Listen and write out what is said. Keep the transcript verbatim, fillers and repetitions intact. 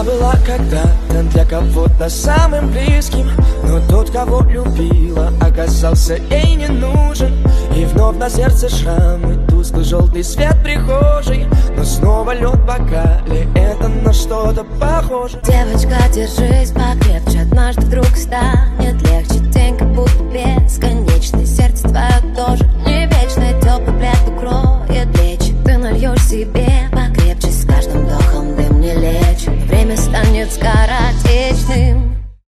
Она была когда-то для кого-то самым близким, но тот, кого любила, оказался ей не нужен. И вновь на сердце шрамы, тусклый желтый свет прихожей, но снова лед в бокале, это на что-то похоже. Девочка, держись покрепче, однажды вдруг станет легче. День как будто бесконечный, сердце твое тоже не вечное. Теплый плед укроет плечи, ты нальешь себе